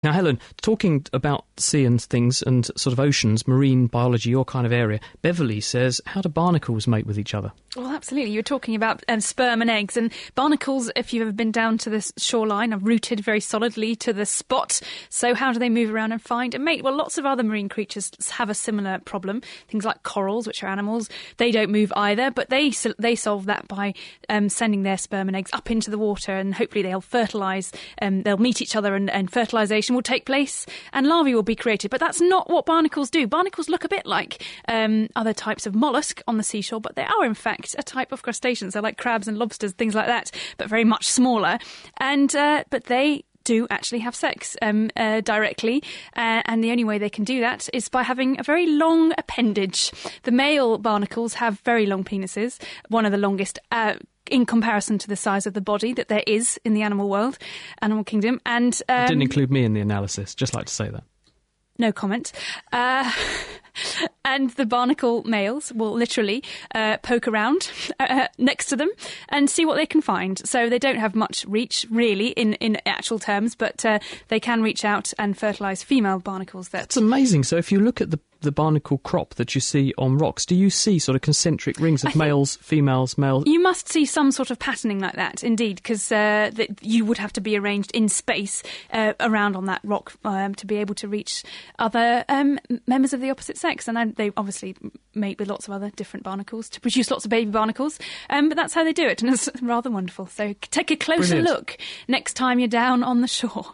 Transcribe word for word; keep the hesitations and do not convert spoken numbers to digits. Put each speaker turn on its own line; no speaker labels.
Now, Helen, talking about sea and things and sort of oceans, marine biology, your kind of area, Beverly says, how do barnacles mate with each other?
Well, absolutely. You're talking about um, sperm and eggs. And barnacles, if you've ever been down to the shoreline, are rooted very solidly to the spot. So how do they move around and find a mate? Well, lots of other marine creatures have a similar problem. Things like corals, which are animals, they don't move either, but they they solve that by um, sending their sperm and eggs up into the water, and hopefully they'll fertilise, um, they'll meet each other, and, and fertilisation will take place and larvae will be created. But that's not what barnacles do. Barnacles look a bit like um, other types of mollusk on the seashore, but they are in fact a type of crustaceans. They're like crabs and lobsters, things like that, but very much smaller. And uh, but they do actually have sex um, uh, directly, uh, and the only way they can do that is by having a very long appendage. The male barnacles have very long penises, one of the longest uh, in comparison to the size of the body that there is in the animal world, animal kingdom. And um,
it didn't include me in the analysis, just like to say that.
No comment. Uh, and the barnacle males will literally uh, poke around uh, next to them and see what they can find. So they don't have much reach, really, in, in actual terms, but uh, they can reach out and fertilise female barnacles. That...
That's amazing. So if you look at the the barnacle crop that you see on rocks, do you see sort of concentric rings of males, females, males?
You must see some sort of patterning like that, indeed, because uh, you would have to be arranged in space uh, around on that rock um, to be able to reach other um, members of the opposite sex. And they obviously mate with lots of other different barnacles to produce lots of baby barnacles. Um, but that's how they do it, and it's rather wonderful. So take a closer
Brilliant.
look next time you're down on the shore.